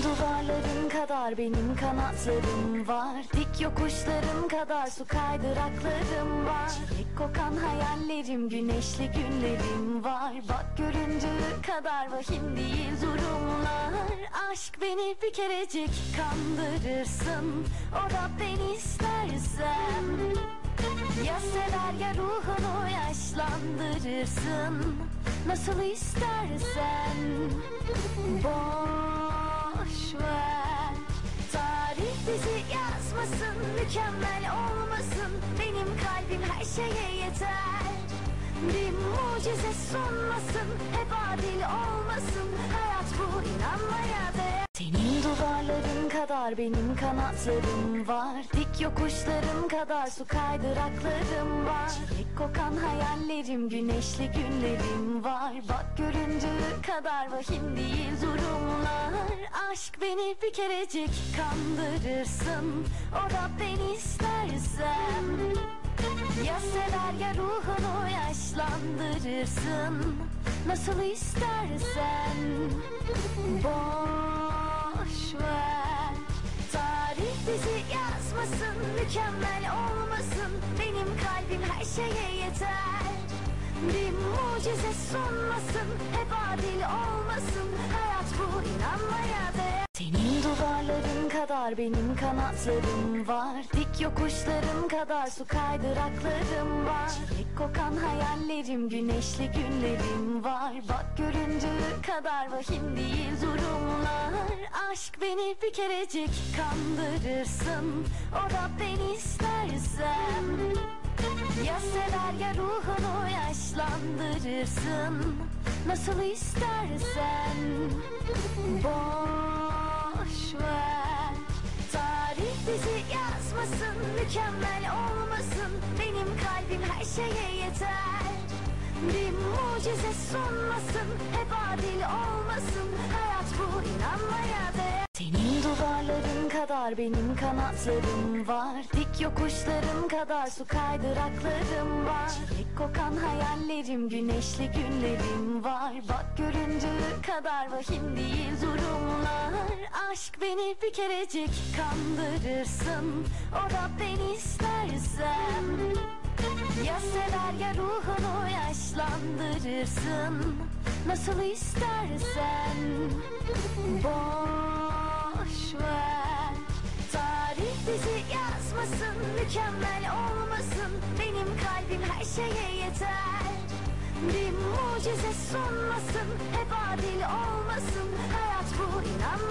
duvarların kadar benim kanatlarım var. Dik yokuşların kadar su kaydıraklarım var. Çilek kokan hayallerim, güneşli günlerim var. Bak göründüğü kadar vahim değil durumlar. Aşk beni bir kerecik kandırırsın, o da beni istersen. Ya sever ya ruhunu yaşlandırırsın, nasıl istersen. Boş ver, tarih bizi yazmasın, mükemmel olmasın. Benim kalbim her şeye yeter. Bir mucize sunmasın, hep adil olmasın. Hayat bu, inanmaya değer. Senin duvarların kadar benim kanatlarım var. Dik yokuşların kadar su kaydıraklarım var. Çilek kokan hayallerim, güneşli günlerim var. Bak göründüğü kadar vahim değil durumlar. Aşk beni bir kerecik kandırırsın, o da beni istersen. Ya sever ya ruhunu yaşlandırırsın, nasıl istersen. Boş ver, tarih bizi yazmasın, mükemmel olmasın. Benim kalbim her şeye yeter. Bir mucize sunmasın, hep adil olmasın. Hayat bu, inanmaya değer. Senin duvarların kadar benim kanatlarım var. Dik yokuşların kadar su kaydıraklarım var. Çilek kokan hayallerim, güneşli günlerim var. Bak göründüğü kadar vahim değil durumlar. Aşk beni bir kerecik kandırırsın, o da beni istersen. Ya sever ya ruhunu yaşlandırırsın, nasıl istersen. Boş ver, tarih bizi yazmasın, mükemmel olmasın. Benim kalbim her şeye yeter. Bir mucize sunmasın, hep adil olmasın. Hayat bu, inanmaya değer. Senin duvarların kadar benim kanatlarım var. Dik yokuşların kadar su kaydıraklarım var. Çilek kokan hayallerim, güneşli günlerim var. Bak göründüğü kadar vahim değil durumlar. Aşk beni bir kerecik kandırırsın, o da beni istersen. Ya sever ya ruhunu yaşlandırırsın, nasıl istersen. Boş ver, tarih bizi yazmasın, mükemmel olmasın. Benim kalbim her şeye yeter. Bir mucize sunmasın, hep adil olmasın. Hayat bu, inan.